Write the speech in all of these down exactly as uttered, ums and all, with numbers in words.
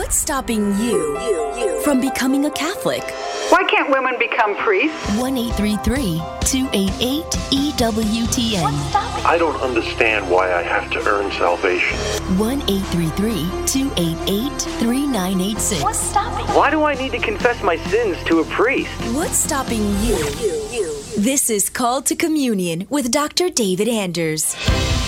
What's stopping you, you, you from becoming a Catholic? Why can't women become priests? one eight three three, two eight eight, E W T N. I don't understand why I have to earn salvation. one eight three three, two eight eight, three nine eight six. What's stopping? Why do I need to confess my sins to a priest? What's stopping you? you, you. This is Called to Communion with Doctor David Anders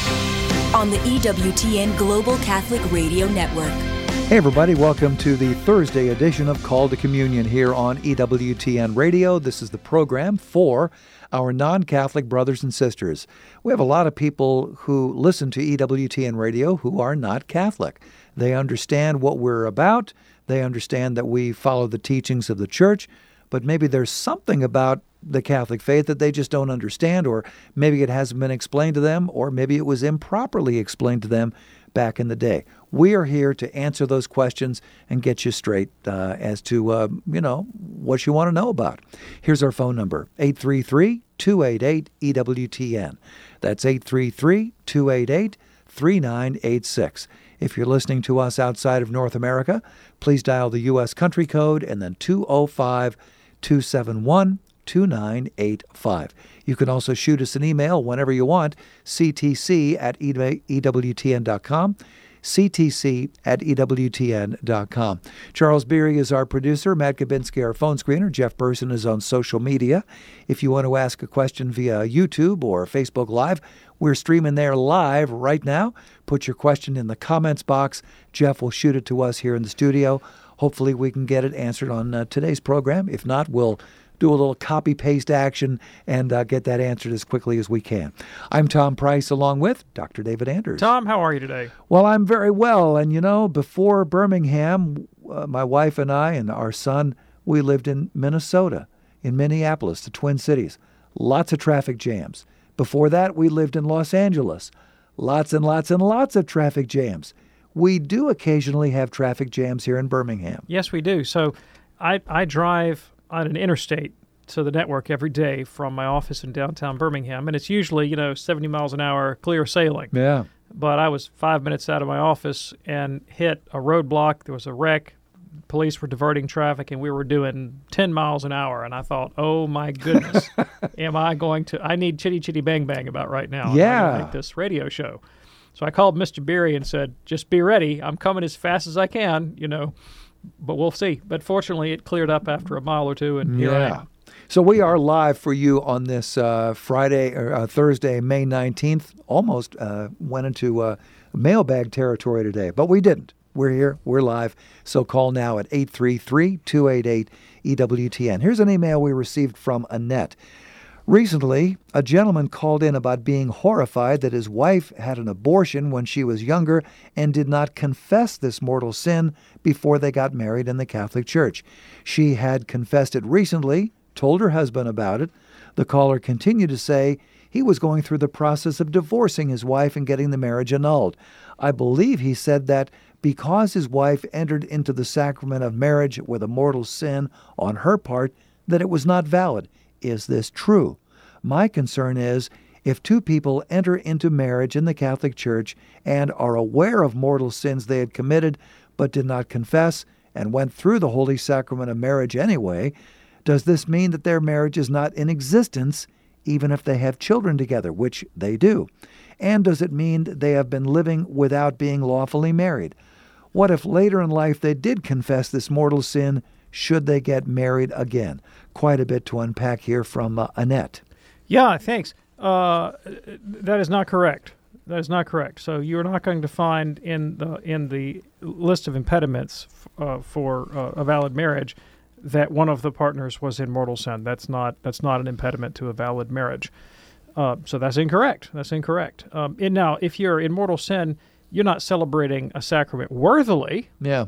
on the E W T N Global Catholic Radio Network. Hey everybody, welcome to the Thursday edition of Call to Communion here on E W T N Radio. This is the program for our non-Catholic brothers and sisters. We have a lot of people who listen to E W T N Radio who are not Catholic. They understand what we're about. They understand that we follow the teachings of the Church, but maybe there's something about the Catholic faith that they just don't understand, or maybe it hasn't been explained to them, or maybe it was improperly explained to them back in the day. We are here to answer those questions and get you straight uh, as to, uh, you know, what you want to know about. Here's our phone number, eight three three, two eight eight, E W T N. That's eight three three, two eight eight, three nine eight six. If you're listening to us outside of North America, please dial the U S country code and then two oh five, two seven one, two nine eight five. You can also shoot us an email whenever you want, c t c at e w t n dot com, c t c at e w t n dot com. Charles Beery is our producer, Matt Gabinski our phone screener, Jeff Burson is on social media. If you want to ask a question via YouTube or Facebook Live, we're streaming there live right now. Put your question in the comments box. Jeff will shoot it to us here in the studio. Hopefully we can get it answered on uh, today's program. If not, we'll do a little copy-paste action and uh, get that answered as quickly as we can. I'm Tom Price along with Doctor David Anders. Tom, how are you today? Well, I'm very well. And, you know, before Birmingham, uh, my wife and I and our son, we lived in Minnesota, in Minneapolis, the Twin Cities. Lots of traffic jams. Before that, we lived in Los Angeles. Lots and lots and lots of traffic jams. We do occasionally have traffic jams here in Birmingham. Yes, we do. So I, I drive on an interstate to the network every day from my office in downtown Birmingham, and it's usually, you know, seventy miles an hour clear sailing. Yeah. But I was five minutes out of my office and hit a roadblock. There was a wreck. Police were diverting traffic, and we were doing ten miles an hour. And I thought, oh, my goodness, am I going to – I need Chitty Chitty Bang Bang about right now. Yeah. I'm going to make this radio show. So I called Mister Beery and said, just be ready. I'm coming as fast as I can, you know. But we'll see. But fortunately, it cleared up after a mile or two, and here yeah. I am. So we are live for you on this uh, Friday or uh, Thursday, May nineteenth. Almost uh, went into uh, mailbag territory today, but we didn't. We're here. We're live. So call now at eight three three, two eight eight, E W T N. Here's an email we received from Annette. Recently, a gentleman called in about being horrified that his wife had an abortion when she was younger and did not confess this mortal sin before they got married in the Catholic Church. She had confessed it recently, told her husband about it. The caller continued to say he was going through the process of divorcing his wife and getting the marriage annulled. I believe he said that because his wife entered into the sacrament of marriage with a mortal sin on her part, that it was not valid. Is this true? My concern is if two people enter into marriage in the Catholic Church and are aware of mortal sins they had committed but did not confess and went through the holy sacrament of marriage anyway, does this mean that their marriage is not in existence even if they have children together, which they do? And does it mean that they have been living without being lawfully married? What if later in life they did confess this mortal sin? Should they get married again? Quite a bit to unpack here from uh, Annette. Yeah, thanks. Uh, that is not correct. That is not correct. So you're not going to find in the in the list of impediments uh, for uh, a valid marriage that one of the partners was in mortal sin. That's not that's not an impediment to a valid marriage. Uh, so that's incorrect. That's incorrect. Um, and now, if you're in mortal sin, you're not celebrating a sacrament worthily. Yeah.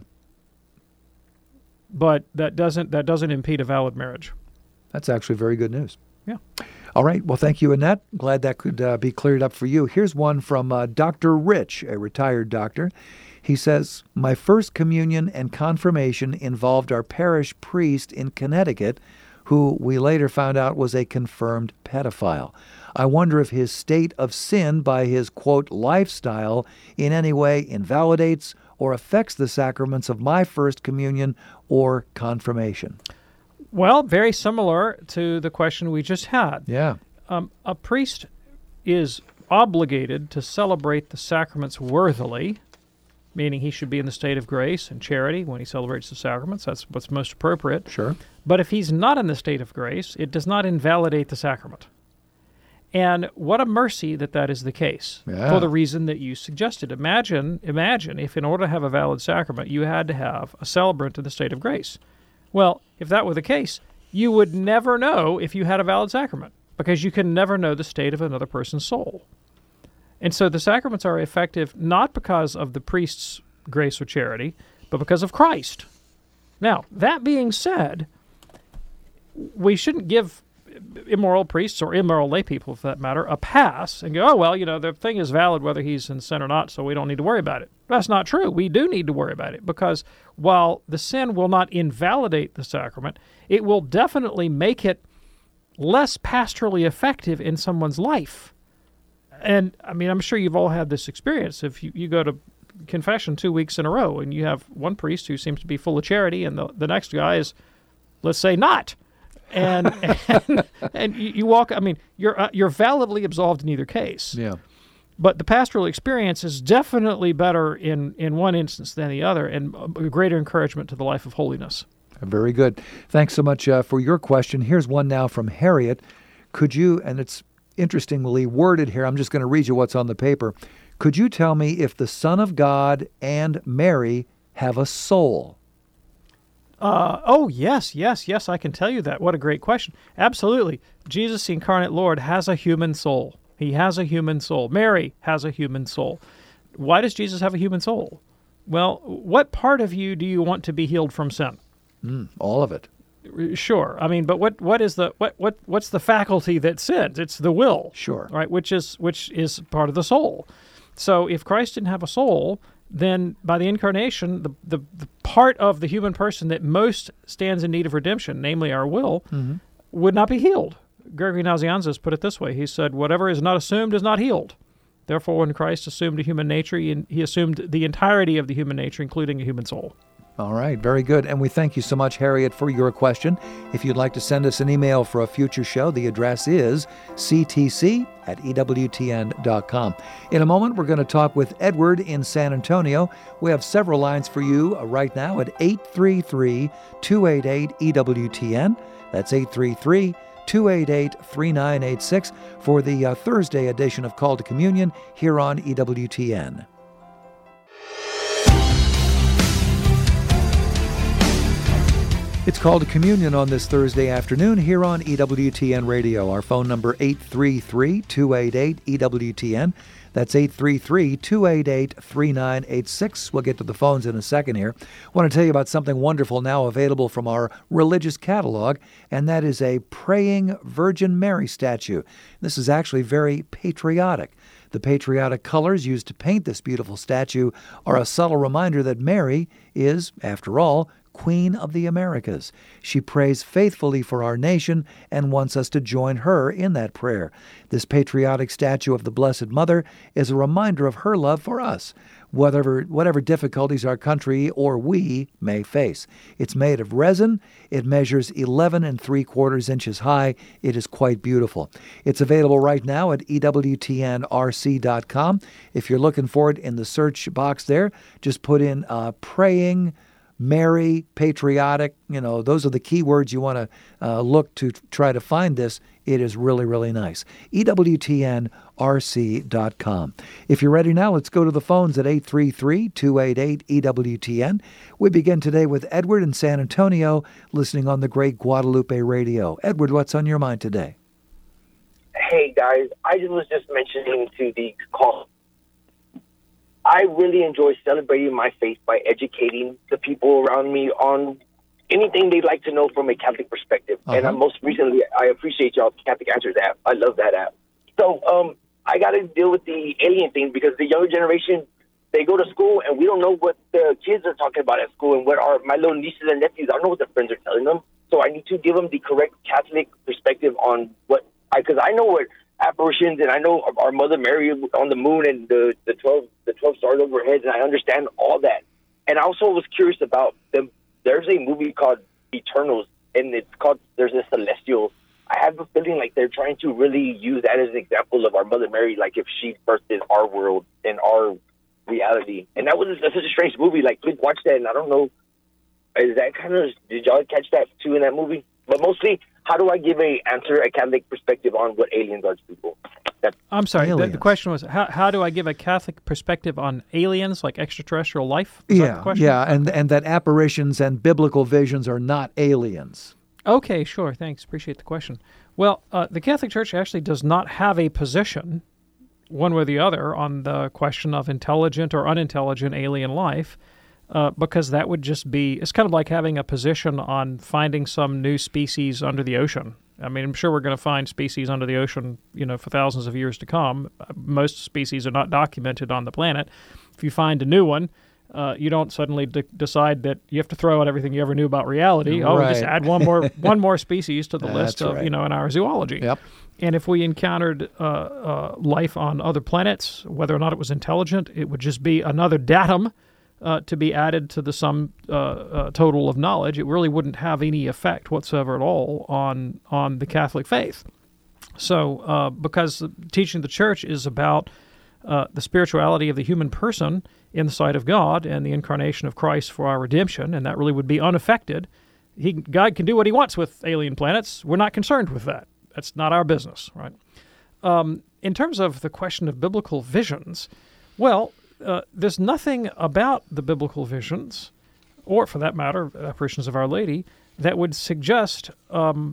But that doesn't that doesn't impede a valid marriage. That's actually very good news. Yeah. All right. Well, thank you, Annette. Glad that could uh, be cleared up for you. Here's one from uh, Doctor Rich, a retired doctor. He says, my first communion and confirmation involved our parish priest in Connecticut, who we later found out was a confirmed pedophile. I wonder if his state of sin by his, quote, lifestyle in any way invalidates or affects the sacraments of my First Communion or confirmation? Well, very similar to the question we just had. Yeah. Um, a priest is obligated to celebrate the sacraments worthily, meaning he should be in the state of grace and charity when he celebrates the sacraments. That's what's most appropriate. Sure. But if he's not in the state of grace, it does not invalidate the sacrament. And what a mercy that that is the case, yeah. for the reason that you suggested. Imagine, imagine if in order to have a valid sacrament, you had to have a celebrant in the state of grace. Well, if that were the case, you would never know if you had a valid sacrament, because you can never know the state of another person's soul. And so the sacraments are effective not because of the priest's grace or charity, but because of Christ. Now, that being said, we shouldn't give immoral priests or immoral lay people, for that matter, a pass and go, oh, well, you know, the thing is valid whether he's in sin or not, so we don't need to worry about it. That's not true. We do need to worry about it, because while the sin will not invalidate the sacrament, it will definitely make it less pastorally effective in someone's life. And, I mean, I'm sure you've all had this experience. If you, you go to confession two weeks in a row and you have one priest who seems to be full of charity and the, the next guy is, let's say, not. And and, and you, you walk, I mean, you're uh, you're validly absolved in either case. Yeah. But the pastoral experience is definitely better in, in one instance than the other, and a greater encouragement to the life of holiness. Very good. Thanks so much uh, for your question. Here's one now from Harriet. Could you, and it's interestingly worded here, I'm just going to read you what's on the paper. Could you tell me if the Son of God and Mary have a soul? Uh, oh, yes, yes, yes, I can tell you that. What a great question. Absolutely. Jesus, the incarnate Lord, has a human soul. He has a human soul. Mary has a human soul. Why does Jesus have a human soul? Well, what part of you do you want to be healed from sin? Mm, all of it. Sure. I mean, but what, what is the what, what what's the faculty that sins? It's the will. Sure. Right, which is which is part of the soul. So if Christ didn't have a soul, then by the incarnation, the, the, the part of the human person that most stands in need of redemption, namely our will, mm-hmm. would not be healed. Gregory Nazianzus put it this way. He said, whatever is not assumed is not healed. Therefore, when Christ assumed a human nature, he, he assumed the entirety of the human nature, including a human soul. All right, very good. And we thank you so much, Harriet, for your question. If you'd like to send us an email for a future show, the address is c t c at e w t n dot com. In a moment, we're going to talk with Edward in San Antonio. We have several lines for you right now at eight three three, two eight eight, E W T N. That's eight three three, two eight eight, three nine eight six for the uh, Thursday edition of Call to Communion here on E W T N. It's Called to Communion on this Thursday afternoon here on E W T N Radio. Our phone number eight three three, two eight eight, E W T N. That's eight three three, two eight eight, three nine eight six. We'll get to the phones in a second here. I want to tell you about something wonderful now available from our religious catalog, and that is a praying Virgin Mary statue. This is actually very patriotic. The patriotic colors used to paint this beautiful statue are a subtle reminder that Mary is, after all, Queen of the Americas. She prays faithfully for our nation and wants us to join her in that prayer. This patriotic statue of the Blessed Mother is a reminder of her love for us, whatever whatever difficulties our country or we may face. It's made of resin. It measures eleven and three quarters inches high. It is quite beautiful. It's available right now at E W T N R C dot com. If you're looking for it in the search box there, just put in uh, praying Mary, patriotic, you know, those are the key words you want to uh, look to try to find this. It is really, really nice. E W T N R C dot com. If you're ready now, let's go to the phones at eight three three, two eight eight, E W T N. We begin today with Edward in San Antonio, listening on the Great Guadalupe Radio. Edward, what's on your mind today? Hey, guys, I just was just mentioning to the call. I really enjoy celebrating my faith by educating the people around me on anything they'd like to know from a Catholic perspective. Uh-huh. And uh, most recently, I appreciate y'all's Catholic Answers app. I love that app. So um, I got to deal with the alien thing because the younger generation, they go to school and we don't know what the kids are talking about at school and what are my little nieces and nephews, I don't know what their friends are telling them. So I need to give them the correct Catholic perspective on what, because I, I know what apparitions, and I know our Mother Mary on the moon and the the twelve the twelve stars over her heads, and I understand all that. And I also was curious about them. There's a movie called Eternals, and it's called There's a Celestial. I have a feeling like they're trying to really use that as an example of our Mother Mary, like if she birthed in our world, in our reality. And that was that's such a strange movie. Like, please watch that, and I don't know, is that kind of, did y'all catch that too in that movie? But mostly, how do I give a answer, a Catholic perspective on what aliens are to people? That's I'm sorry, the, aliens. the question was, how, how do I give a Catholic perspective on aliens, like extraterrestrial life? Is that the Yeah, question? yeah, and and that apparitions and biblical visions are not aliens. Okay, sure. Thanks. Appreciate the question. Well, uh, the Catholic Church actually does not have a position, one way or the other, on the question of intelligent or unintelligent alien life, uh, because that would just be, it's kind of like having a position on finding some new species under the ocean. I mean, I'm sure we're going to find species under the ocean, you know, for thousands of years to come. Most species are not documented on the planet. If you find a new one, Uh, you don't suddenly de- decide that you have to throw out everything you ever knew about reality. Oh, Right. just add one more one more species to the That's list of right. you know in our zoology. Yep. And if we encountered uh, uh, life on other planets, whether or not it was intelligent, it would just be another datum uh, to be added to the sum uh, uh, total of knowledge. It really wouldn't have any effect whatsoever at all on on the Catholic faith. So, uh, because the teaching of the Church is about uh, the spirituality of the human person in the sight of God and the incarnation of Christ for our redemption, and that really would be unaffected. He, God can do what he wants with alien planets. We're not concerned with that. That's not our business, right? Um, in terms of the question of biblical visions, well, uh, there's nothing about the biblical visions, or for that matter, apparitions of Our Lady, that would suggest um,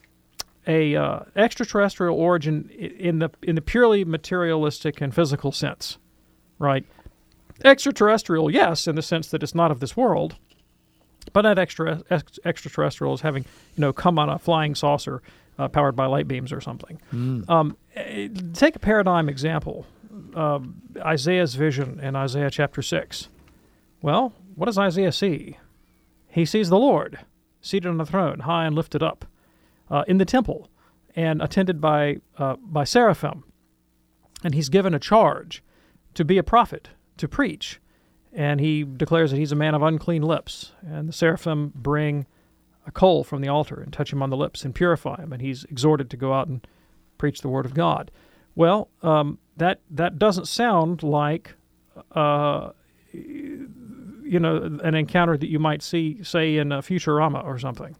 a uh, extraterrestrial origin in the in the purely materialistic and physical sense, right? Extraterrestrial, yes, in the sense that it's not of this world, but not extra ex- extraterrestrial as having, you know, come on a flying saucer uh, powered by light beams or something. Mm. Um, take a paradigm example, uh, Isaiah's vision in Isaiah chapter six. Well, what does Isaiah see? He sees the Lord seated on the throne, high and lifted up, uh, in the temple, and attended by uh, by seraphim. And he's given a charge to be a prophet, to preach, and he declares that he's a man of unclean lips, and the seraphim bring a coal from the altar and touch him on the lips and purify him, and he's exhorted to go out and preach the word of God. Well, um, that that doesn't sound like, uh, you know, an encounter that you might see, say, in uh, Futurama or something.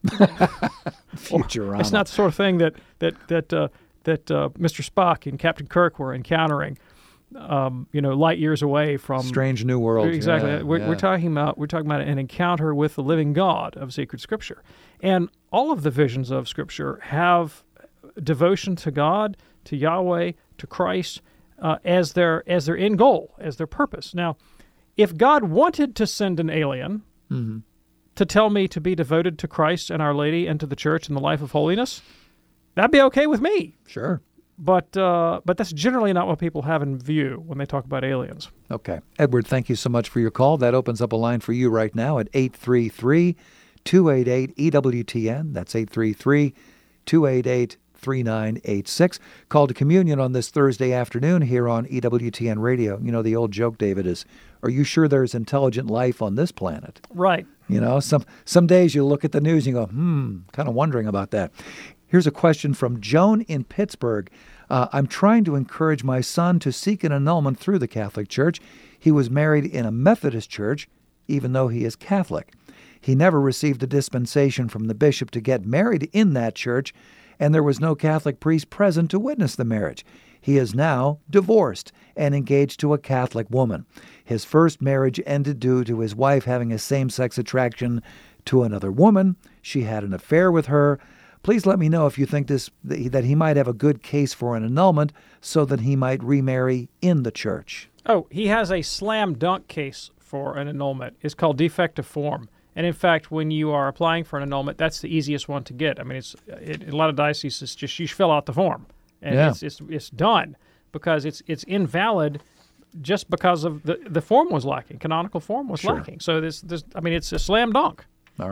Futurama. It's not the sort of thing that that that uh, that uh, Mister Spock and Captain Kirk were encountering. Um, you know, light years away from Strange New World. Exactly. Yeah, we're, yeah. we're talking about we're talking about an encounter with the living God of sacred Scripture, and all of the visions of Scripture have devotion to God, to Yahweh, to Christ uh, as their as their end goal, as their purpose. Now, if God wanted to send an alien Mm-hmm. to tell me to be devoted to Christ and Our Lady and to the Church and the life of holiness, that'd be okay with me. Sure. But uh, but that's generally not what people have in view when they talk about aliens. Okay. Edward, thank you so much for your call. That opens up a line for you right now at eight three three, two eight eight, E W T N. That's eight three three, two eight eight, three nine eight six. Call to communion on this Thursday afternoon here on E W T N Radio. You know, the old joke, David, is, are you sure there's intelligent life on this planet? Right. You know, some some days you look at the news and you go, hmm, kind of wondering about that. Here's a question from Joan in Pittsburgh. Uh, I'm trying to encourage my son to seek an annulment through the Catholic Church. He was married in a Methodist church, even though he is Catholic. He never received a dispensation from the bishop to get married in that church, and there was no Catholic priest present to witness the marriage. He is now divorced and engaged to a Catholic woman. His first marriage ended due to his wife having a same-sex attraction to another woman. She had an affair with her. Please let me know if you think this that he might have a good case for an annulment so that he might remarry in the church. Oh, he has a slam dunk case for an annulment. It's called defective form. And in fact, when you are applying for an annulment, that's the easiest one to get. I mean, it's it, in a lot of dioceses, it's just you fill out the form, and Yeah. it's, it's it's done because it's it's invalid just because of the the form was lacking. Canonical form was Sure. lacking. So this this I mean, it's a slam dunk. All right.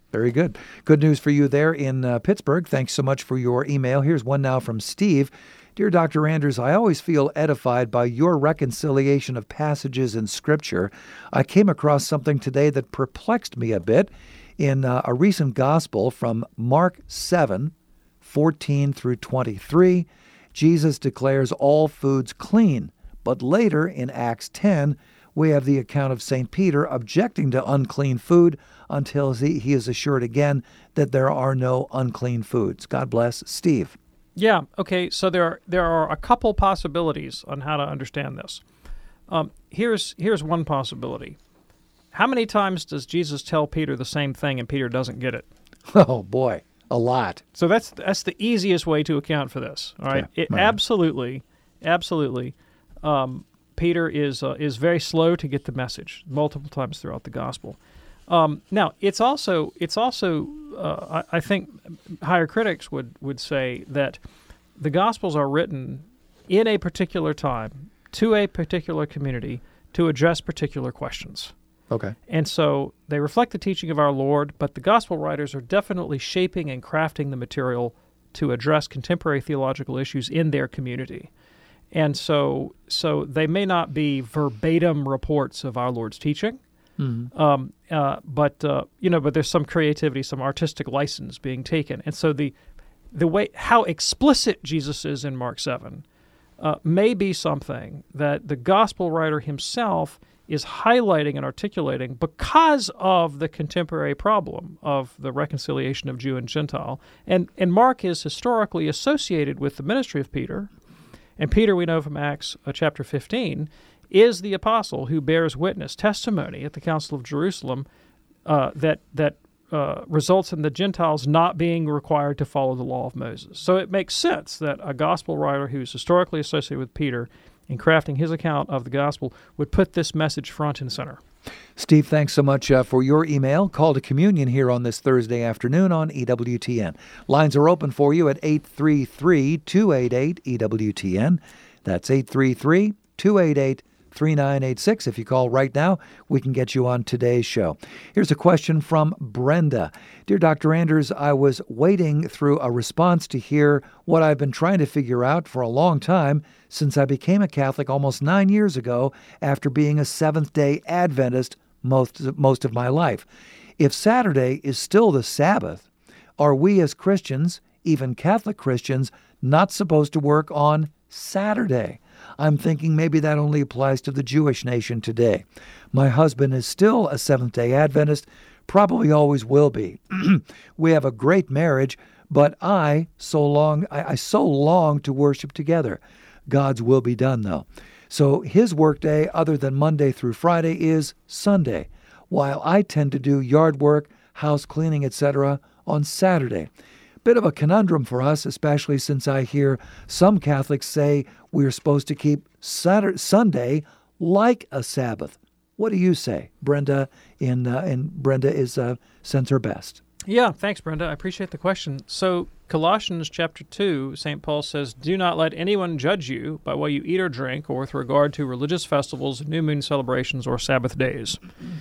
Very good. Good news for you there in uh, Pittsburgh. Thanks so much for your email. Here's one now from Steve. Dear Doctor Anders, I always feel edified by your reconciliation of passages in Scripture. I came across something today that perplexed me a bit. In uh, a recent gospel from Mark seven, fourteen through twenty-three, Jesus declares all foods clean. But later in Acts ten, we have the account of Saint Peter objecting to unclean food until he, he is assured again that there are no unclean foods. God bless. Steve. Yeah, okay, so there are, there are a couple possibilities on how to understand this. Um, here's here's one possibility. How many times does Jesus tell Peter the same thing and Peter doesn't get it? Oh, boy, a lot. So that's that's the easiest way to account for this, all right? Yeah, it, right. Absolutely, absolutely. Um, Peter is uh, is very slow to get the message multiple times throughout the gospel. Um, now, it's also it's also uh, I, I think higher critics would, would say that the Gospels are written in a particular time to a particular community to address particular questions. Okay. And so they reflect the teaching of our Lord, but the Gospel writers are definitely shaping and crafting the material to address contemporary theological issues in their community. And so so they may not be verbatim reports of our Lord's teaching, mm-hmm. um, uh, but uh, you know, but there's some creativity, some artistic license being taken. And so the the way how explicit Jesus is in Mark seven uh, may be something that the gospel writer himself is highlighting and articulating because of the contemporary problem of the reconciliation of Jew and Gentile. And and Mark is historically associated with the ministry of Peter. And Peter, we know from Acts uh, chapter fifteen, is the apostle who bears witness, testimony at the Council of Jerusalem uh, that that uh, results in the Gentiles not being required to follow the law of Moses. So it makes sense that a gospel writer who's historically associated with Peter in crafting his account of the gospel would put this message front and center. Steve, thanks so much uh, for your email. Call to communion here on this Thursday afternoon on E W T N. Lines are open for you at eight three three, two eight eight, E W T N. That's eight three three, two eight eight, three nine eight six. If you call right now, we can get you on today's show. Here's a question from Brenda. Dear Doctor Anders, I was waiting through a response to hear what I've been trying to figure out for a long time since I became a Catholic almost nine years ago after being a Seventh-day Adventist most, most of my life. If Saturday is still the Sabbath, are we as Christians, even Catholic Christians, not supposed to work on Saturday? I'm thinking maybe that only applies to the Jewish nation today. My husband is still a Seventh-day Adventist, probably always will be. We have a great marriage, but I so long I, I so long to worship together. God's will be done, though. So his workday, other than Monday through Friday, is Sunday, while I tend to do yard work, house cleaning, et cetera on Saturday. Bit of a conundrum for us, especially since I hear some Catholics say we're supposed to keep Saturday, Sunday like a Sabbath. What do you say? Brenda in uh, and Brenda is uh, sends her best. Yeah, thanks, Brenda. I appreciate the question. So Colossians chapter two, Saint Paul says, "Do not let anyone judge you by what you eat or drink, or with regard to religious festivals, new moon celebrations, or Sabbath days."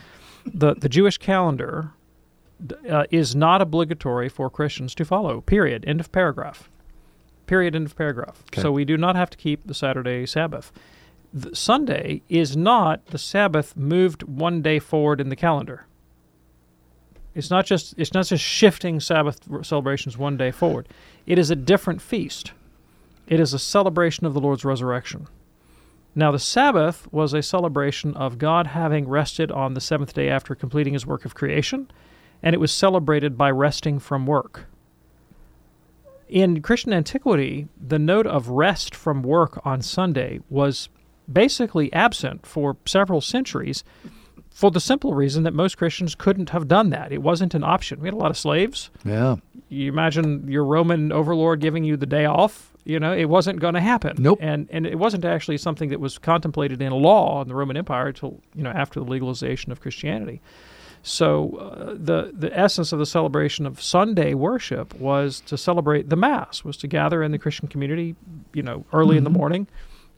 The the Jewish calendar Uh, is not obligatory for Christians to follow, period, end of paragraph. Period, end of paragraph. Okay. So we do not have to keep the Saturday Sabbath. The Sunday is not the Sabbath moved one day forward in the calendar. It's not just it's not just shifting Sabbath celebrations one day forward. It is a different feast. It is a celebration of the Lord's resurrection. Now, the Sabbath was a celebration of God having rested on the seventh day after completing his work of creation, and it was celebrated by resting from work. In Christian antiquity, the note of rest from work on Sunday was basically absent for several centuries for the simple reason that most Christians couldn't have done that. It wasn't an option. We had a lot of slaves. Yeah. You imagine your Roman overlord giving you the day off. You know, it wasn't going to happen. Nope. And and it wasn't actually something that was contemplated in law in the Roman Empire until, you know, after the legalization of Christianity. So uh, the the essence of the celebration of Sunday worship was to celebrate the Mass, was to gather in the Christian community, you know, early mm-hmm. in the morning,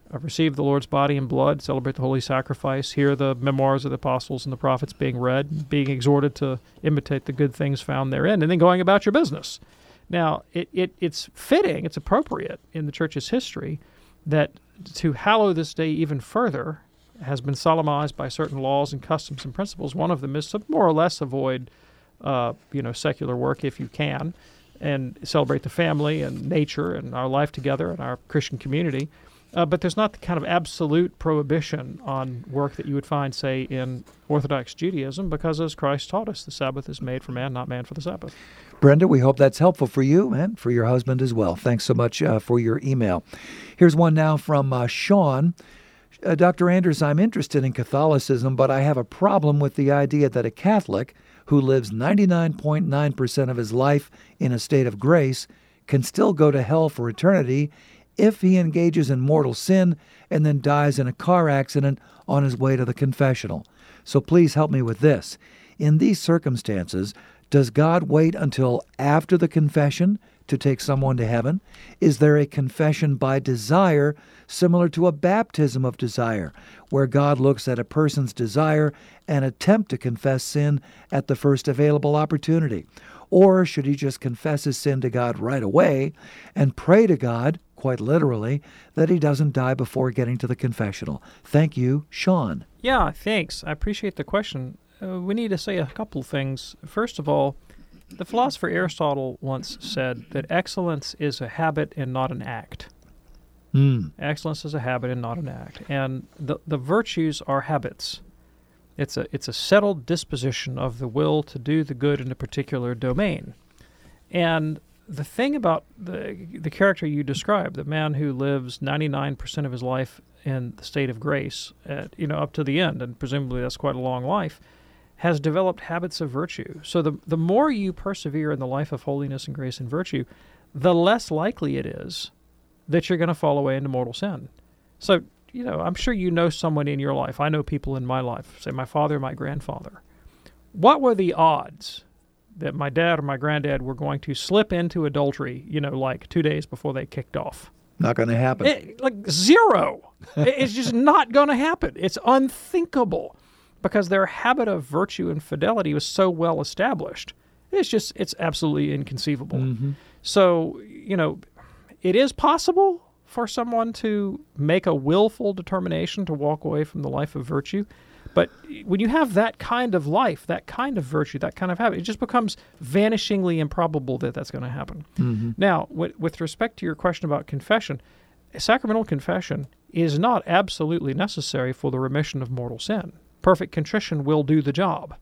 uh, receive the Lord's body and blood, celebrate the holy sacrifice, hear the memoirs of the apostles and the prophets being read, being exhorted to imitate the good things found therein, and then going about your business. Now, it, it it's fitting, it's appropriate in the church's history that to hallow this day even further has been solemnized by certain laws and customs and principles. One of them is to more or less avoid, uh, you know, secular work if you can, and celebrate the family and nature and our life together and our Christian community. Uh, but there's not the kind of absolute prohibition on work that you would find, say, in Orthodox Judaism, because as Christ taught us, the Sabbath is made for man, not man for the Sabbath. Brenda, we hope that's helpful for you and for your husband as well. Thanks so much uh, for your email. Here's one now from uh, Sean. Uh, Doctor Anders, I'm interested in Catholicism, but I have a problem with the idea that a Catholic who lives ninety-nine point nine percent of his life in a state of grace can still go to hell for eternity if he engages in mortal sin and then dies in a car accident on his way to the confessional. So please help me with this. In these circumstances, does God wait until after the confession to take someone to heaven? Is there a confession by desire similar to a baptism of desire, where God looks at a person's desire and attempt to confess sin at the first available opportunity? Or should he just confess his sin to God right away and pray to God, quite literally, that he doesn't die before getting to the confessional? Thank you, Sean. Yeah, thanks. I appreciate the question. Uh, we need to say a couple things. First of all, the philosopher Aristotle once said that excellence is a habit and not an act. Mm. Excellence is a habit and not an act. And the, the virtues are habits. It's a it's a settled disposition of the will to do the good in a particular domain. And the thing about the the character you described, the man who lives ninety-nine percent of his life in the state of grace, at, you know, up to the end, and presumably that's quite a long life, has developed habits of virtue. So the the more you persevere in the life of holiness and grace and virtue, the less likely it is that you're going to fall away into mortal sin. So, you know, I'm sure you know someone in your life. I know people in my life, say my father, my grandfather. What were the odds that my dad or my granddad were going to slip into adultery, you know, like two days before they kicked off? Not going to happen. It, like zero. It's just not going to happen. It's unthinkable because their habit of virtue and fidelity was so well established. It's just, it's absolutely inconceivable. Mm-hmm. So, you know, it is possible for someone to make a willful determination to walk away from the life of virtue. But when you have that kind of life, that kind of virtue, that kind of habit, it just becomes vanishingly improbable that that's going to happen. Mm-hmm. Now, with, with respect to your question about confession, sacramental confession is not absolutely necessary for the remission of mortal sin. Perfect contrition will do the job.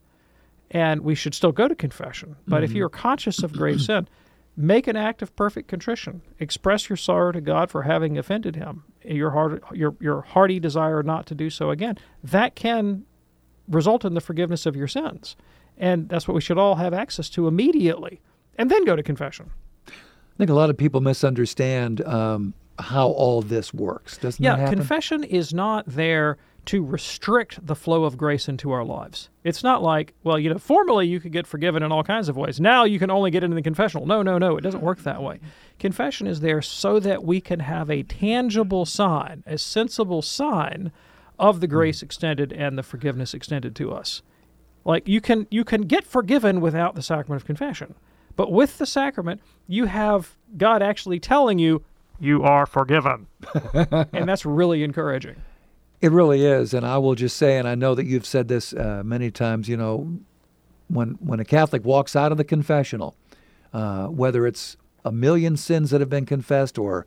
And we should still go to confession. But mm-hmm. if you're conscious of grave sin, make an act of perfect contrition. Express your sorrow to God for having offended him, your heart, your, your hearty desire not to do so again. That can result in the forgiveness of your sins. And that's what we should all have access to immediately, and then go to confession. I think a lot of people misunderstand um, how all this works. Doesn't yeah, that happen? Confession is not there to restrict the flow of grace into our lives. It's not like, well, you know, formally you could get forgiven in all kinds of ways. Now you can only get into the confessional. No, no, no, it doesn't work that way. Confession is there so that we can have a tangible sign, a sensible sign of the grace extended and the forgiveness extended to us. Like you can you can get forgiven without the sacrament of confession. But with the sacrament, you have God actually telling you, you are forgiven. And that's really encouraging. It really is, and I will just say, and I know that you've said this uh, many times, you know, when when a Catholic walks out of the confessional, uh, whether it's a million sins that have been confessed or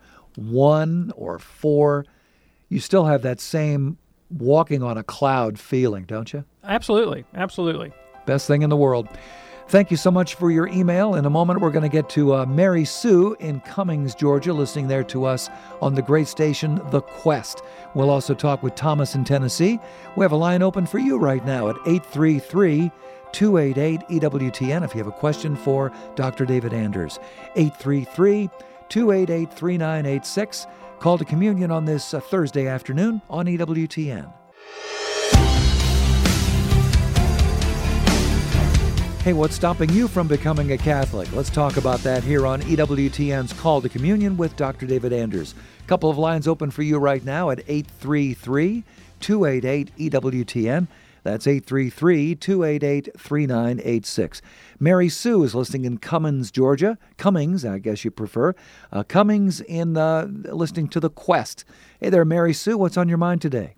one or four, you still have that same walking on a cloud feeling, don't you? Absolutely, absolutely. Best thing in the world. Thank you so much for your email. In a moment, we're going to get to uh, Mary Sue in Cummings, Georgia, listening there to us on the great station, The Quest. We'll also talk with Thomas in Tennessee. We have a line open for you right now at eight three three, two eight eight, E W T N if you have a question for Doctor David Anders. eight three three, two eight eight, three nine eight six. Call to communion on this uh, Thursday afternoon on E W T N. Hey, what's stopping you from becoming a Catholic? Let's talk about that here on E W T N's Call to Communion with Doctor David Anders. A couple of lines open for you right now at eight three three, two eight eight, E W T N. That's eight three three, two eight eight, three nine eight six. Mary Sue is listening in Cummins, Georgia. Cummings, I guess you prefer. Uh, Cummings in uh, listening to The Quest. Hey there, Mary Sue. What's on your mind today?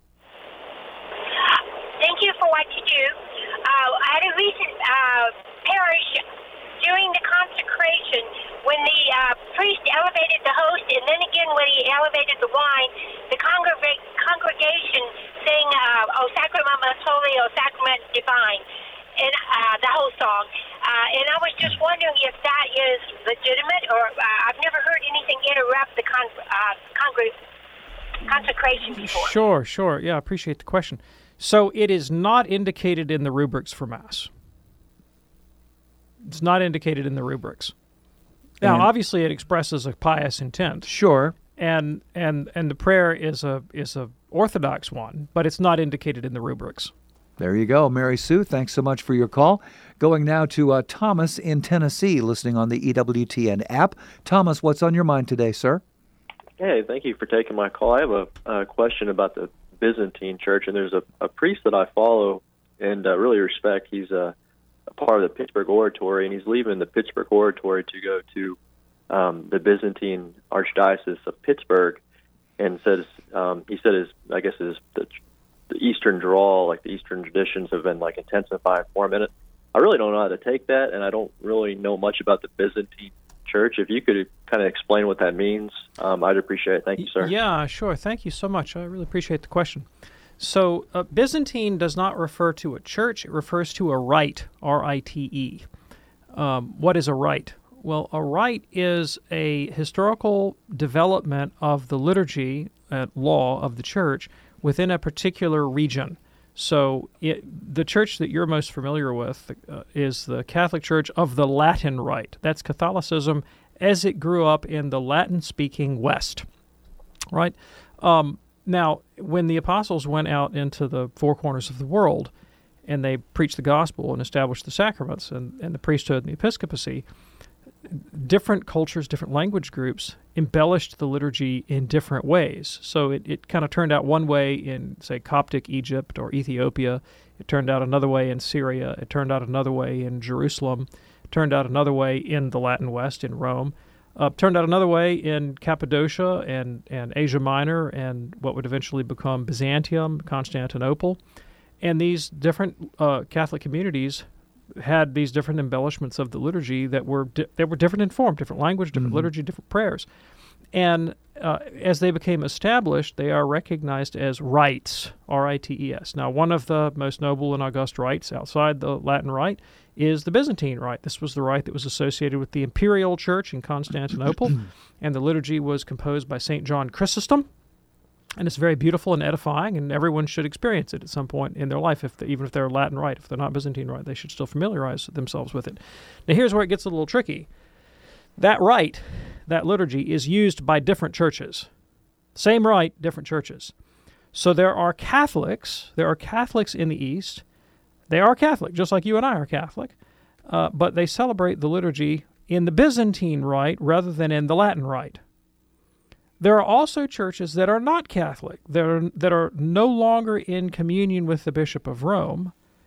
Thank you for what you do. Uh, at a recent uh, parish, during the consecration, when the uh, priest elevated the host, and then again when he elevated the wine, the congreg- congregation sang, uh, O Sacrament Most Holy, O Sacrament Divine, and uh, the whole song. Uh, and I was just wondering if that is legitimate, or uh, I've never heard anything interrupt the con- uh, congre- consecration before. Sure, sure. Yeah, I appreciate the question. So it is not indicated in the rubrics for Mass. It's not indicated in the rubrics. Now, And- obviously, it expresses a pious intent. Sure. And and and the prayer is a is a Orthodox one, but it's not indicated in the rubrics. There you go, Mary Sue. Thanks so much for your call. Going now to uh, Thomas in Tennessee, listening on the E W T N app. Thomas, what's on your mind today, sir? Hey, thank you for taking my call. I have a, a question about the Byzantine Church, and there's a, a priest that I follow and uh, really respect. He's a, a part of the Pittsburgh Oratory, and he's leaving the Pittsburgh Oratory to go to um, the Byzantine Archdiocese of Pittsburgh, and says um, he said his I guess his the, the Eastern drawl, like the Eastern traditions, have been like intensifying for him. And I really don't know how to take that, and I don't really know much about the Byzantine Church. If you could kind of explain what that means, um, I'd appreciate it. Thank you, sir. Yeah, sure. Thank you so much. I really appreciate the question. So uh, Byzantine does not refer to a church. It refers to a rite, R I T E. Um, what is a rite? Well, a rite is a historical development of the liturgy and law of the church within a particular region. So it, the church that you're most familiar with uh, is the Catholic Church of the Latin Rite. That's Catholicism as it grew up in the Latin-speaking West, right? Um, now, when the apostles went out into the four corners of the world and they preached the gospel and established the sacraments and, and the priesthood and the episcopacy, different cultures, different language groups embellished the liturgy in different ways. So it, it kind of turned out one way in, say, Coptic Egypt or Ethiopia. It turned out another way in Syria. It turned out another way in Jerusalem. It turned out another way in the Latin West, in Rome. Uh, turned out another way in Cappadocia and, and Asia Minor and what would eventually become Byzantium, Constantinople. And these different uh, Catholic communities had these different embellishments of the liturgy that were di- that were different in form, different language, different mm-hmm. liturgy, different prayers. And uh, as they became established, they are recognized as rites, R I T E S. Now, one of the most noble and august rites outside the Latin Rite is the Byzantine Rite. This was the rite that was associated with the Imperial Church in Constantinople, and the liturgy was composed by Saint John Chrysostom. And it's very beautiful and edifying, and everyone should experience it at some point in their life, if they, even if they're Latin Rite. If they're not Byzantine Rite, they should still familiarize themselves with it. Now, here's where it gets a little tricky. That rite, that liturgy, is used by different churches. Same rite, different churches. So there are Catholics, there are Catholics in the East. They are Catholic, just like you and I are Catholic, uh, but they celebrate the liturgy in the Byzantine Rite rather than in the Latin Rite. There are also churches that are not Catholic, that are, that are no longer in communion with the Bishop of Rome,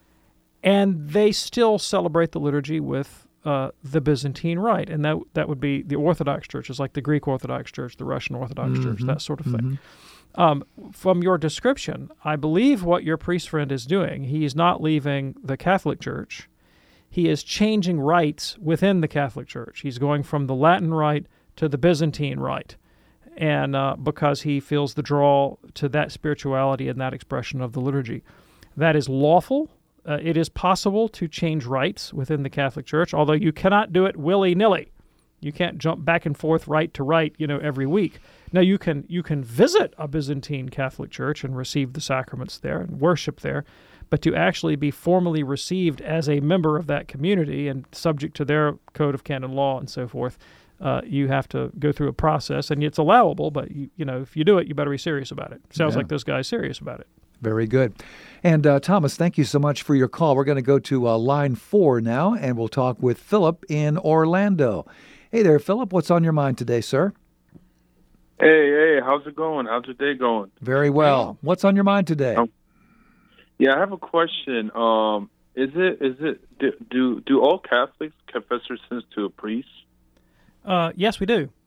and they still celebrate the liturgy with uh, the Byzantine Rite. And that that would be the Orthodox churches, like the Greek Orthodox Church, the Russian Orthodox mm-hmm. Church, that sort of thing. Mm-hmm. Um, from your description, I believe what your priest friend is doing, he is not leaving the Catholic Church. He is changing rites within the Catholic Church. He's going from the Latin Rite to the Byzantine Rite. And uh, because he feels the draw to that spirituality and that expression of the liturgy. That is lawful. Uh, it is possible to change rites within the Catholic Church, although you cannot do it willy-nilly. You can't jump back and forth rite to rite, you know, every week. Now, you can you can visit a Byzantine Catholic Church and receive the sacraments there and worship there, but to actually be formally received as a member of that community and subject to their code of canon law and so forth, Uh, you have to go through a process, and it's allowable, but, you, you know, if you do it, you better be serious about it. Sounds yeah. like this guy's serious about it. Very good. And uh, Thomas, thank you so much for your call. We're going to go to uh, line four now, and we'll talk with Philip in Orlando. Hey there, Philip. What's on your mind today, sir? Hey, hey, how's it going? How's your day going? Very well. What's on your mind today? Um, yeah, I have a question. Um, is it is it do, do do all Catholics confess their sins to a priest? Uh, yes, we do.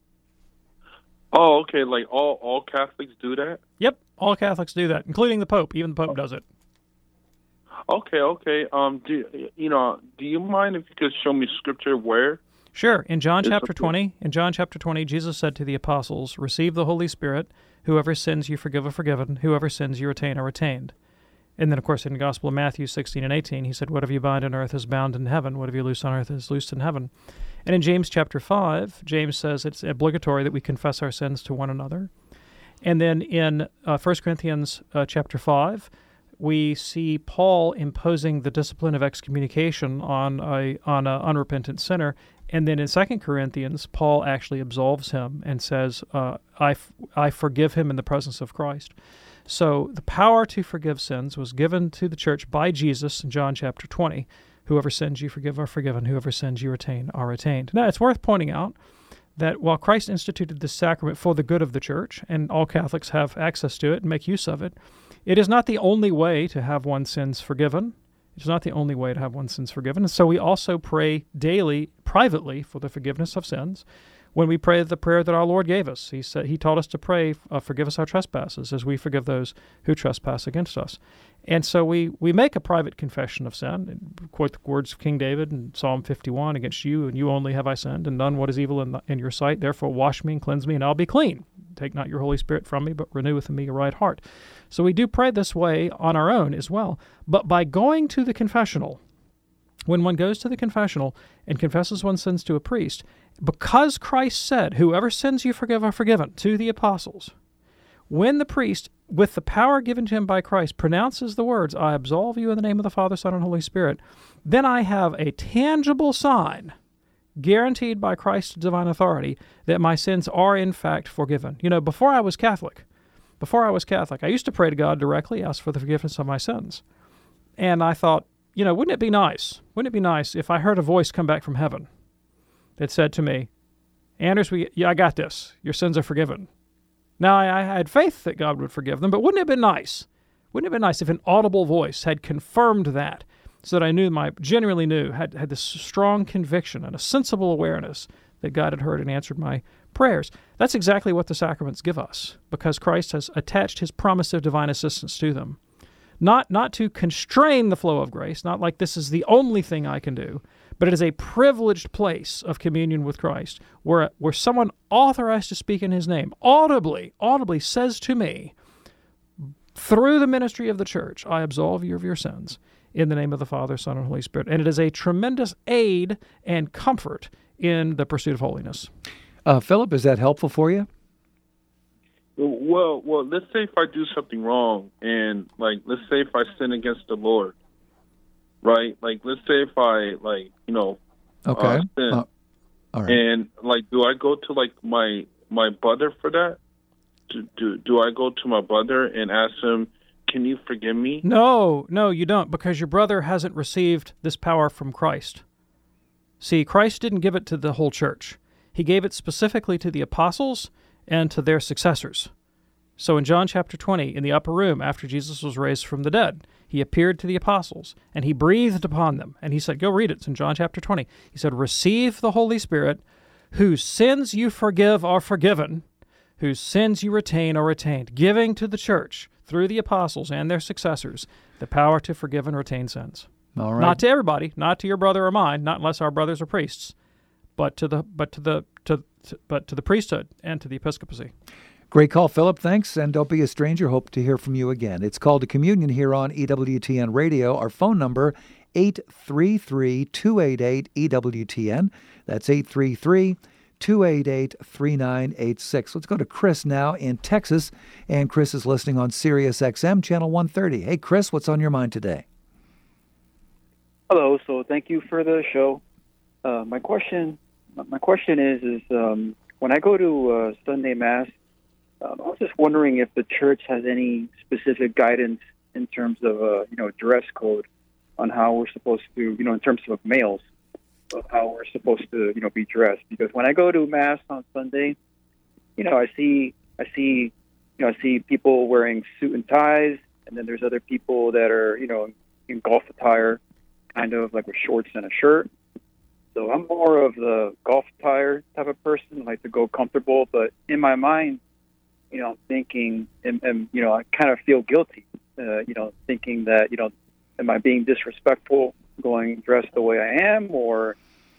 Oh, okay. Like all all Catholics do that? Yep, all Catholics do that, including the Pope. Even the Pope does it. Okay, okay. Um, do you know? Do you mind if you could show me scripture where? Sure. In John chapter twenty, in John chapter twenty, Jesus said to the apostles, "Receive the Holy Spirit. Whoever sins you forgive are forgiven. Whoever sins you retain are retained." And then, of course, in the Gospel of Matthew sixteen and eighteen, he said, "Whatever you bind on earth is bound in heaven. Whatever you loose on earth is loosed in heaven." And in James chapter five, James says it's obligatory that we confess our sins to one another. And then in uh, First Corinthians uh, chapter five, we see Paul imposing the discipline of excommunication on a on an unrepentant sinner. And then in Second Corinthians, Paul actually absolves him and says, uh, I, f- I forgive him in the presence of Christ. So the power to forgive sins was given to the church by Jesus in John chapter twenty. Whoever sins you forgive are forgiven. Whoever sins you retain are retained. Now, it's worth pointing out that while Christ instituted this sacrament for the good of the church, and all Catholics have access to it and make use of it, it is not the only way to have one's sins forgiven. It's not the only way to have one's sins forgiven. And so we also pray daily, privately, for the forgiveness of sins. When we pray the prayer that our Lord gave us, He said He taught us to pray, uh, "Forgive us our trespasses, as we forgive those who trespass against us." And so we, we make a private confession of sin, and quote the words of King David in Psalm fifty-one, "Against you and you only have I sinned, and done what is evil in, the, in your sight. Therefore wash me and cleanse me, and I'll be clean. Take not your Holy Spirit from me, but renew within me a right heart." So we do pray this way on our own as well. But by going to the confessional, when one goes to the confessional and confesses one's sins to a priest, because Christ said, "Whoever sins you forgive are forgiven," to the apostles, when the priest, with the power given to him by Christ, pronounces the words, "I absolve you in the name of the Father, Son, and Holy Spirit," then I have a tangible sign guaranteed by Christ's divine authority that my sins are in fact forgiven. You know, before I was Catholic, before I was Catholic, I used to pray to God directly, ask for the forgiveness of my sins. And I thought, you know, wouldn't it be nice? Wouldn't it be nice if I heard a voice come back from heaven that said to me, "Anders, we, yeah, I got this. Your sins are forgiven." Now, I, I had faith that God would forgive them, but wouldn't it have been nice? Wouldn't it have been nice if an audible voice had confirmed that, so that I knew, my genuinely knew, had, had this strong conviction and a sensible awareness that God had heard and answered my prayers? That's exactly what the sacraments give us, because Christ has attached His promise of divine assistance to them. Not, not to constrain the flow of grace, not like this is the only thing I can do, but it is a privileged place of communion with Christ, where, where someone authorized to speak in His name audibly, audibly says to me, through the ministry of the church, "I absolve you of your sins in the name of the Father, Son, and Holy Spirit." And it is a tremendous aid and comfort in the pursuit of holiness. Uh, Philip, is that helpful for you? Well, well, let's say if I do something wrong, and like, let's say if I sin against the Lord, right? Like, let's say if I, like, you know, okay, uh, sin, uh, all right, and like, do I go to like my my brother for that? Do do do I go to my brother and ask him, "Can you forgive me?" No, no, you don't, because your brother hasn't received this power from Christ. See, Christ didn't give it to the whole church. He gave it specifically to the apostles and to their successors. So in John chapter twenty, in the upper room, after Jesus was raised from the dead, He appeared to the apostles, and He breathed upon them. And He said, go read it, it's in John chapter twenty. He said, "Receive the Holy Spirit, whose sins you forgive are forgiven, whose sins you retain are retained," giving to the church, through the apostles and their successors, the power to forgive and retain sins. All right. Not to everybody, not to your brother or mine, not unless our brothers are priests, but to the but to the to, to but to the priesthood and to the episcopacy. Great call, Philip. Thanks, and don't be a stranger. Hope to hear from you again. It's Called to Communion here on E W T N Radio. Our phone number, eight three three, two eight eight, E W T N. That's eight three three, two eight eight, three nine eight six. Let's go to Chris now in Texas, and Chris is listening on Sirius X M, Channel one thirty. Hey, Chris, what's on your mind today? Hello. So thank you for the show. Uh, my question, my question is, is um, when I go to uh, Sunday Mass, Um, I was just wondering if the church has any specific guidance in terms of, uh, you know, dress code on how we're supposed to, you know, in terms of males, of how we're supposed to, you know, be dressed. Because when I go to Mass on Sunday, you know, I see, I see, you know, I see people wearing suit and ties, and then there's other people that are, you know, in golf attire, kind of like with shorts and a shirt. So I'm more of the golf attire type of person, like to go comfortable. But in my mind, you know, I'm thinking, and, and you know, I kind of feel guilty, uh, you know, thinking that, you know, am I being disrespectful going dressed the way I am, or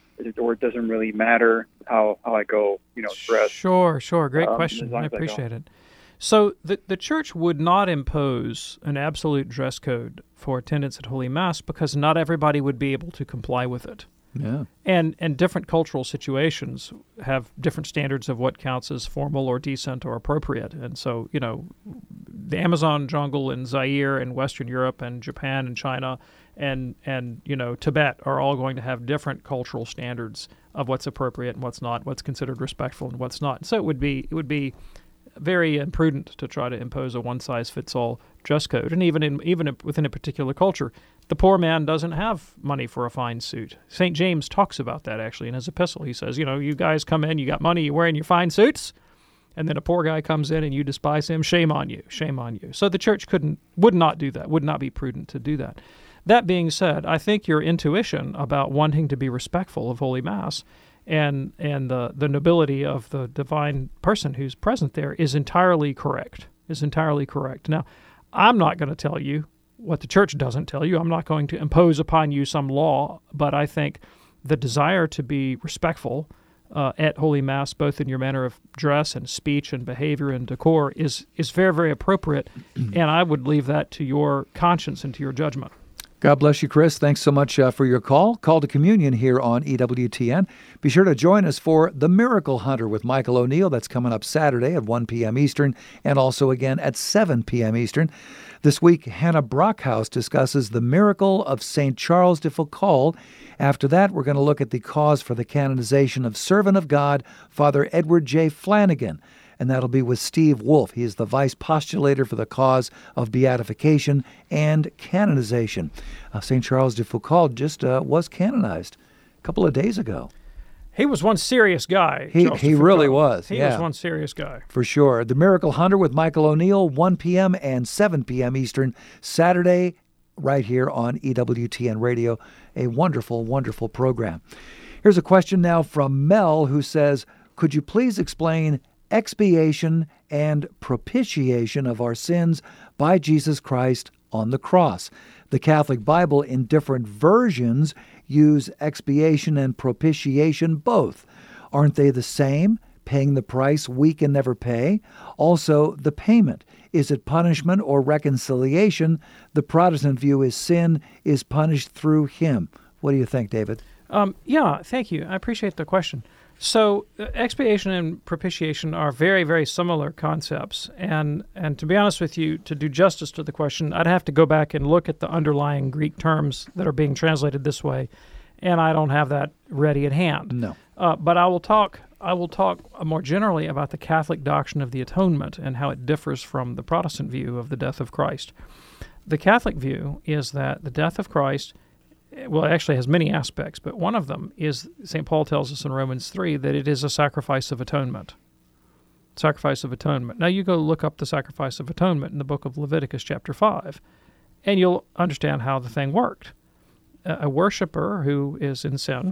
or it doesn't really matter how, how I go, you know, dressed? Sure, sure. Great um, question. I I appreciate it. So the the church would not impose an absolute dress code for attendance at Holy Mass because not everybody would be able to comply with it. Yeah. And and different cultural situations have different standards of what counts as formal or decent or appropriate. And so, you know, the Amazon jungle in Zaire and Western Europe and Japan and China and, and you know, Tibet are all going to have different cultural standards of what's appropriate and what's not, what's considered respectful and what's not. So it would be it would be very imprudent to try to impose a one-size-fits-all dress code. And even in even within a particular culture, the poor man doesn't have money for a fine suit. Saint James talks about that, actually, in his epistle. He says, you know, you guys come in, you got money, you're wearing your fine suits, and then a poor guy comes in and you despise him. Shame on you. Shame on you. So the church couldn't, would not do that, would not be prudent to do that. That being said, I think your intuition about wanting to be respectful of Holy Mass and and the, the nobility of the divine person who's present there is entirely correct, is entirely correct. Now, I'm not going to tell you what the church doesn't tell you. I'm not going to impose upon you some law, but I think the desire to be respectful uh, at Holy Mass, both in your manner of dress and speech and behavior and decor, is, is very, very appropriate, and I would leave that to your conscience and to your judgment. God bless you, Chris. Thanks so much uh, for your call. Call to Communion here on E W T N. Be sure to join us for The Miracle Hunter with Michael O'Neill. That's coming up Saturday at one p.m. Eastern and also again at seven p.m. Eastern. This week, Hannah Brockhouse discusses the miracle of Saint Charles de Foucauld. After that, we're going to look at the cause for the canonization of servant of God, Father Edward J. Flanagan. And that'll be with Steve Wolf. He is the vice postulator for the cause of beatification and canonization. Uh, Saint Charles de Foucauld just uh, was canonized a couple of days ago. He was one serious guy. He Charles he de really Foucauld. was. He yeah. was one serious guy. For sure. The Miracle Hunter with Michael O'Neill, one p.m. and seven p.m. Eastern, Saturday, right here on E W T N Radio. A wonderful, wonderful program. Here's a question now from Mel, who says, could you please explain expiation and propitiation of our sins by Jesus Christ on the cross? The Catholic Bible in different versions use expiation and propitiation both. Aren't they the same? Paying the price we can never pay? Also, the payment. Is it punishment or reconciliation? The Protestant view is sin is punished through him. What do you think, David? Um, yeah, thank you. I appreciate the question. So uh, expiation and propitiation are very, very similar concepts. And, and to be honest with you, to do justice to the question, I'd have to go back and look at the underlying Greek terms that are being translated this way, and I don't have that ready at hand. No. Uh, but I will talk I will talk more generally about the Catholic doctrine of the atonement and how it differs from the Protestant view of the death of Christ. The Catholic view is that the death of Christ, well, it actually has many aspects, but one of them is, Saint Paul tells us in Romans three, that it is a sacrifice of atonement. Sacrifice of atonement. Now you go look up the sacrifice of atonement in the book of Leviticus chapter five, and you'll understand how the thing worked. A, a worshiper who is in sin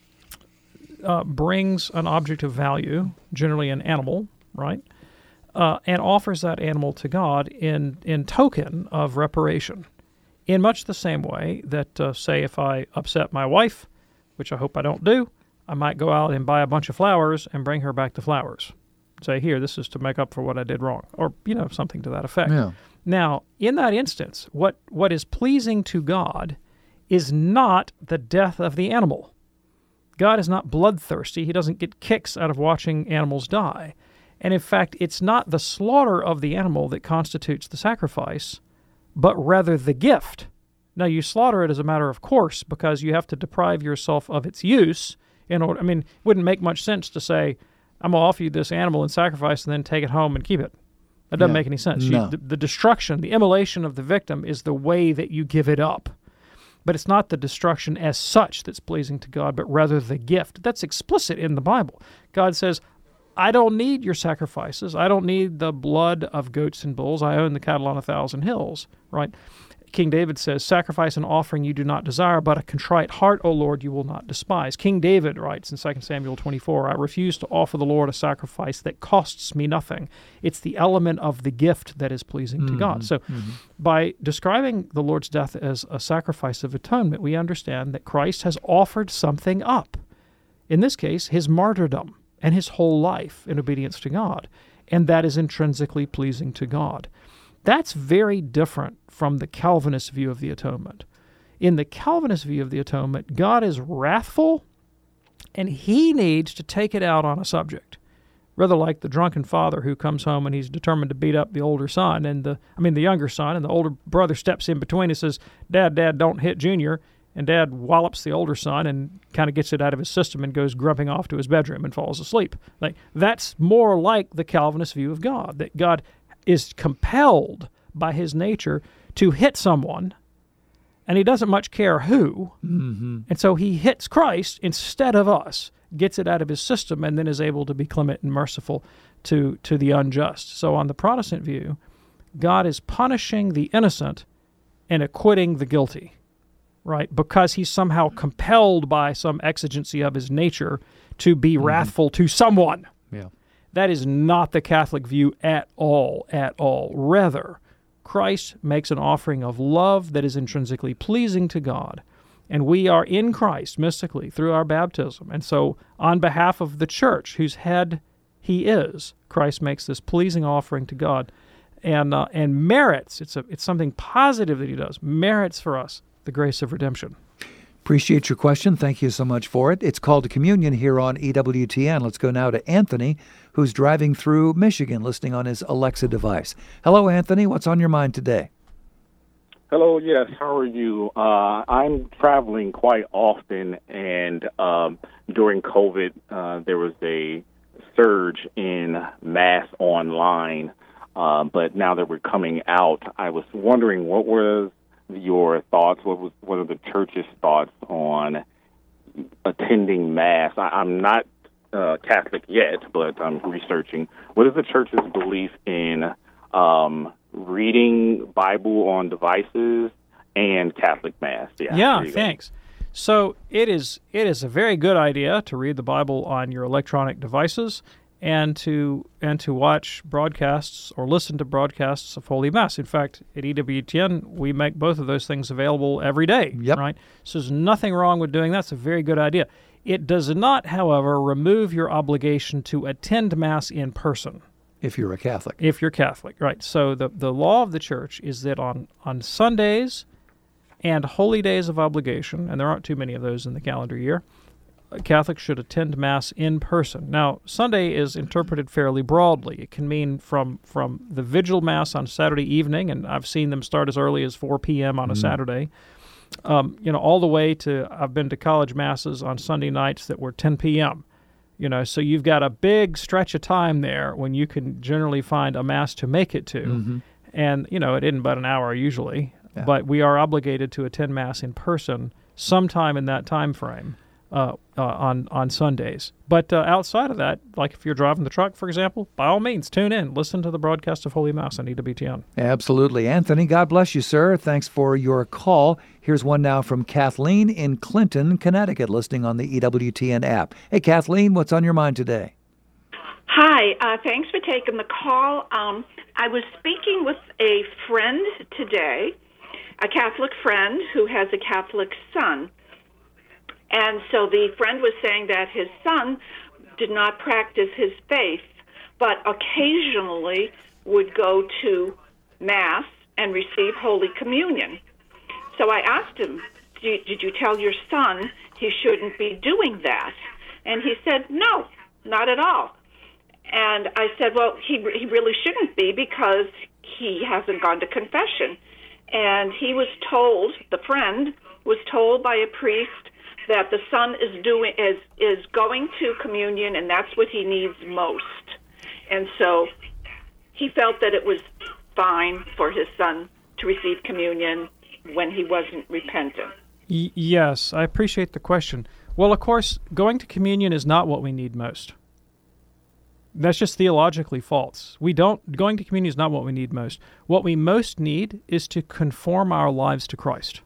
uh, brings an object of value, generally an animal, right, uh, and offers that animal to God in, in token of reparation. In much the same way that, uh, say, if I upset my wife, which I hope I don't do, I might go out and buy a bunch of flowers and bring her back the flowers. Say, here, this is to make up for what I did wrong, or, you know, something to that effect. Yeah. Now, in that instance, what, what is pleasing to God is not the death of the animal. God is not bloodthirsty. He doesn't get kicks out of watching animals die. And in fact, it's not the slaughter of the animal that constitutes the sacrifice, but rather the gift. Now, you slaughter it as a matter of course because you have to deprive yourself of its use in order. I mean, it wouldn't make much sense to say, I'm going to offer you this animal in sacrifice and then take it home and keep it. That doesn't Yeah. make any sense. No. You, the, the destruction, the immolation of the victim is the way that you give it up. But it's not the destruction as such that's pleasing to God, but rather the gift. That's explicit in the Bible. God says, I don't need your sacrifices. I don't need the blood of goats and bulls. I own the cattle on a thousand hills, right? King David says, sacrifice and offering you do not desire, but a contrite heart, O Lord, you will not despise. King David writes in Second Samuel twenty-four, I refuse to offer the Lord a sacrifice that costs me nothing. It's the element of the gift that is pleasing Mm-hmm. to God. So mm-hmm. by describing the Lord's death as a sacrifice of atonement, we understand that Christ has offered something up. In this case, his martyrdom and his whole life in obedience to God, and that is intrinsically pleasing to God. That's very different from the Calvinist view of the atonement. In the Calvinist view of the atonement, God is wrathful, and he needs to take it out on a subject. Rather like the drunken father who comes home and he's determined to beat up the older son, and the I mean the younger son, and the older brother steps in between and says, Dad, Dad, don't hit Junior. And Dad wallops the older son and kind of gets it out of his system and goes grumping off to his bedroom and falls asleep. Like that's more like the Calvinist view of God, that God is compelled by his nature to hit someone, and he doesn't much care who, Mm-hmm. and so he hits Christ instead of us, gets it out of his system, and then is able to be clement and merciful to, to the unjust. So on the Protestant view, God is punishing the innocent and acquitting the guilty, right? Because he's somehow compelled by some exigency of his nature to be mm-hmm. wrathful to someone. Yeah. That is not the Catholic view at all, at all. Rather, Christ makes an offering of love that is intrinsically pleasing to God, and we are in Christ mystically through our baptism. And so, on behalf of the church, whose head he is, Christ makes this pleasing offering to God, and uh, and merits, it's, a, it's something positive that he does, merits for us the grace of redemption. Appreciate your question. Thank you so much for it. It's Called to Communion here on E W T N. Let's go now to Anthony, who's driving through Michigan, listening on his Alexa device. Hello, Anthony. What's on your mind today? Hello, yes. How are you? Uh, I'm traveling quite often, and um, during COVID, uh, there was a surge in Mass online, uh, but now that we're coming out, I was wondering what was your thoughts, what was what are the church's thoughts on attending Mass? I, I'm not uh, Catholic yet, but I'm researching. What is the church's belief in um, reading Bible on devices and Catholic Mass? Yeah, yeah thanks. Go. So it is it is a very good idea to read the Bible on your electronic devices and to and to watch broadcasts or listen to broadcasts of Holy Mass. In fact, at E W T N, we make both of those things available every day, yep. right? So there's nothing wrong with doing that. It's a very good idea. It does not, however, remove your obligation to attend Mass in person. If you're a Catholic. If you're Catholic, right. So the, the law of the Church is that on, on Sundays and holy days of obligation, and there aren't too many of those in the calendar year, Catholics should attend Mass in person. Now, Sunday is interpreted fairly broadly. It can mean from from the Vigil Mass on Saturday evening, and I've seen them start as early as four p.m. on a mm-hmm. Saturday, um, you know, all the way to, I've been to college Masses on Sunday nights that were ten p.m., you know, so you've got a big stretch of time there when you can generally find a Mass to make it to, mm-hmm. and, you know, it isn't but an hour usually, yeah. but we are obligated to attend Mass in person sometime in that time frame. Uh, uh, on on Sundays. But uh, outside of that, like if you're driving the truck, for example, by all means, tune in. Listen to the broadcast of Holy Mass on E W T N. Absolutely. Anthony, God bless you, sir. Thanks for your call. Here's one now from Kathleen in Clinton, Connecticut, listening on the E W T N app. Hey, Kathleen, what's on your mind today? Hi. Uh, thanks for taking the call. Um, I was speaking with a friend today, a Catholic friend who has a Catholic son. And so the friend was saying that his son did not practice his faith, but occasionally would go to Mass and receive Holy Communion. So I asked him, did you tell your son he shouldn't be doing that? And he said, no, not at all. And I said, well, he he really shouldn't be because he hasn't gone to confession. And he was told, the friend, was told by a priest that the son is doing is is going to communion, and that's what he needs most. And so he felt that it was fine for his son to receive communion when he wasn't repentant. Y- yes, I appreciate the question. Well, of course, going to communion is not what we need most. That's just theologically false. We don't, going to communion is not what we need most. What we most need is to conform our lives to Christ.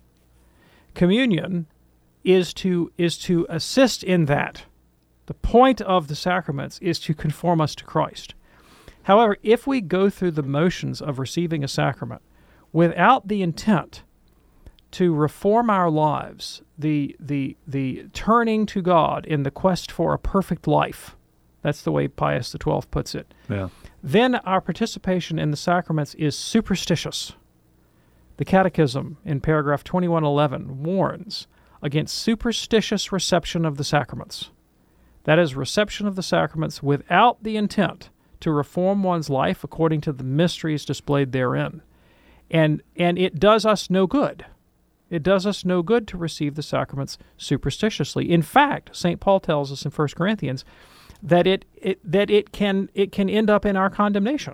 Communion is to is to assist in that. The point of the sacraments is to conform us to Christ. However, if we go through the motions of receiving a sacrament without the intent to reform our lives, the the the turning to God in the quest for a perfect life, that's the way Pius the twelfth puts it, Yeah. then our participation in the sacraments is superstitious. The Catechism in paragraph twenty-one eleven warns against superstitious reception of the sacraments. That is, reception of the sacraments without the intent to reform one's life according to the mysteries displayed therein. And and it does us no good. It does us no good to receive the sacraments superstitiously. In fact, Saint Paul tells us in First Corinthians that it, it that it can it can end up in our condemnation.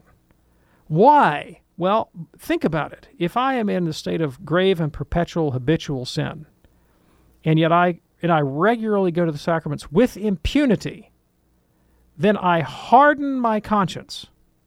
Why? Well, think about it. If I am in the state of grave and perpetual habitual sin, and yet I and I regularly go to the sacraments with impunity, then I harden my conscience,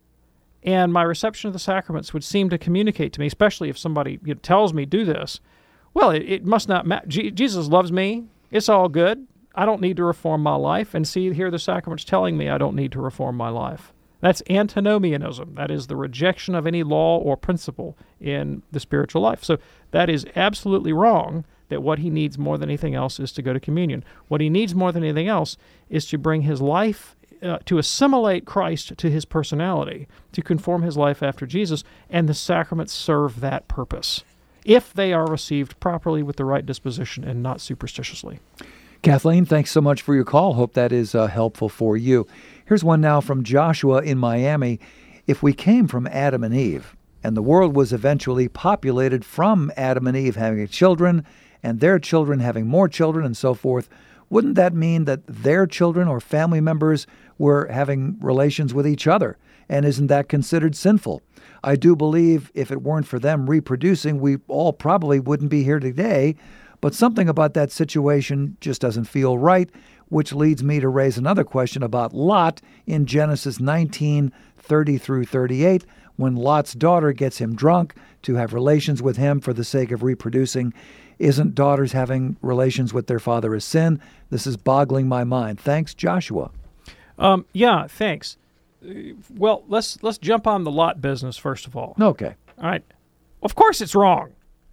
and my reception of the sacraments would seem to communicate to me, especially if somebody you know, tells me do this, well, it, it must not matter. Je- Jesus loves me. It's all good. I don't need to reform my life. And see, here the sacraments telling me I don't need to reform my life. That's antinomianism. That is the rejection of any law or principle in the spiritual life. So that is absolutely wrong, that what he needs more than anything else is to go to communion. What he needs more than anything else is to bring his life, uh, to assimilate Christ to his personality, to conform his life after Jesus, and the sacraments serve that purpose, if they are received properly with the right disposition and not superstitiously. Kathleen, thanks so much for your call. Hope that is uh, helpful for you. Here's one now from Joshua in Miami. If we came from Adam and Eve, and the world was eventually populated from Adam and Eve having children, and their children having more children and so forth, wouldn't that mean that their children or family members were having relations with each other? And isn't that considered sinful? I do believe if it weren't for them reproducing, we all probably wouldn't be here today. But something about that situation just doesn't feel right, which leads me to raise another question about Lot in Genesis nineteen, thirty through thirty-eight, when Lot's daughter gets him drunk to have relations with him for the sake of reproducing. Isn't daughters having relations with their father a sin? This is boggling my mind. Thanks, Joshua. Um, yeah, thanks. Uh, well, let's let's jump on the Lot business first of all. Okay. All right. Of course it's wrong.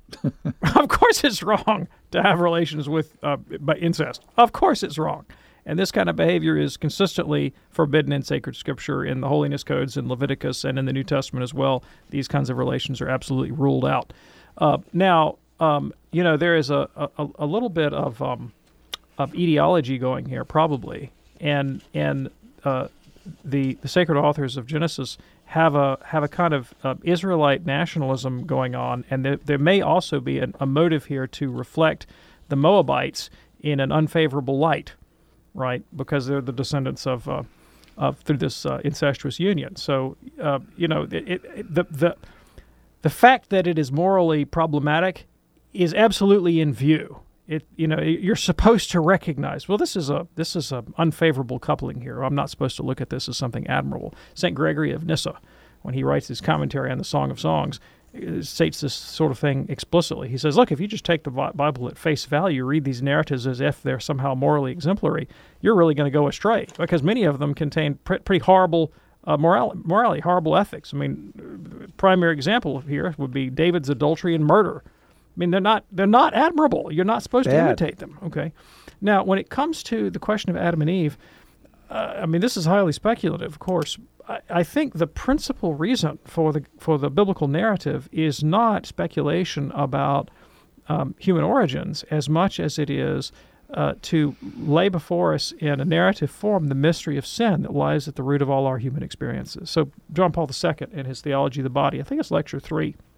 Of course it's wrong to have relations with uh, by incest. Of course it's wrong. And this kind of behavior is consistently forbidden in sacred scripture, in the holiness codes, in Leviticus, and in the New Testament as well. These kinds of relations are absolutely ruled out. Uh, now, um, you know, there is a, a, a little bit of um, of etiology going here, probably, and and uh, the the sacred authors of Genesis have a have a kind of uh, Israelite nationalism going on, and there, there may also be an, a motive here to reflect the Moabites in an unfavorable light, right? Because they're the descendants of uh, of through this uh, incestuous union. So uh, you know, it, it, the the the fact that it is morally problematic is absolutely in view. It you know you're supposed to recognize, well, this is a this is a unfavorable coupling here. I'm not supposed to look at this as something admirable. Saint Gregory of Nyssa, when he writes his commentary on the Song of Songs, states this sort of thing explicitly. He says, look, if you just take the Bible at face value, read these narratives as if they're somehow morally exemplary, you're really going to go astray, because many of them contain pre- pretty horrible uh, moral- morality, horrible ethics. I mean, primary example here would be David's adultery and murder. I mean, they're not they're not admirable. You're not supposed Bad. to imitate them. Okay. Now, when it comes to the question of Adam and Eve, uh, I mean, this is highly speculative, of course. I, I think the principal reason for the for the biblical narrative is not speculation about um, human origins as much as it is uh, to lay before us in a narrative form the mystery of sin that lies at the root of all our human experiences. So John Paul the Second in his Theology of the Body, I think it's lecture three,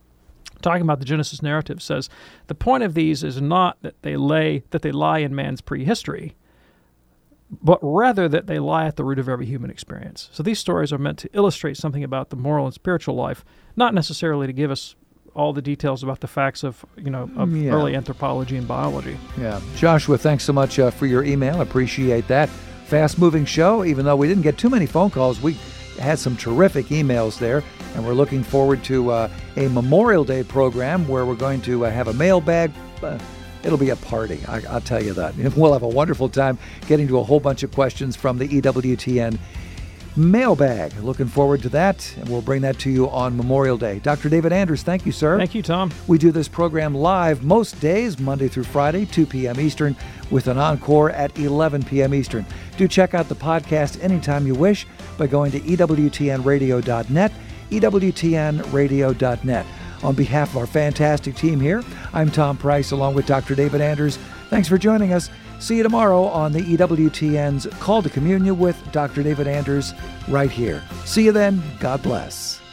talking about the Genesis narrative, says the point of these is not that they lay that they lie in man's prehistory, but rather that they lie at the root of every human experience. So these stories are meant to illustrate something about the moral and spiritual life, not necessarily to give us all the details about the facts of, you know, of Yeah. early anthropology and biology. Yeah. Joshua, thanks so much uh, for your email. Appreciate that. Fast-moving show. Even though we didn't get too many phone calls, we had some terrific emails there, and we're looking forward to uh, a Memorial Day program where we're going to uh, have a mailbag. Uh, It'll be a party, I, I'll tell you that. We'll have a wonderful time getting to a whole bunch of questions from the E W T N mailbag. Looking forward to that, and we'll bring that to you on Memorial Day. Doctor David Anders, thank you, sir. Thank you, Tom. We do this program live most days, Monday through Friday, two p.m. Eastern, with an encore at eleven p.m. Eastern. Do check out the podcast anytime you wish by going to E W T N radio dot net, E W T N radio dot net. On behalf of our fantastic team here, I'm Tom Price along with Doctor David Anders. Thanks for joining us. See you tomorrow on the E W T N's Call to Communion with Doctor David Anders right here. See you then. God bless.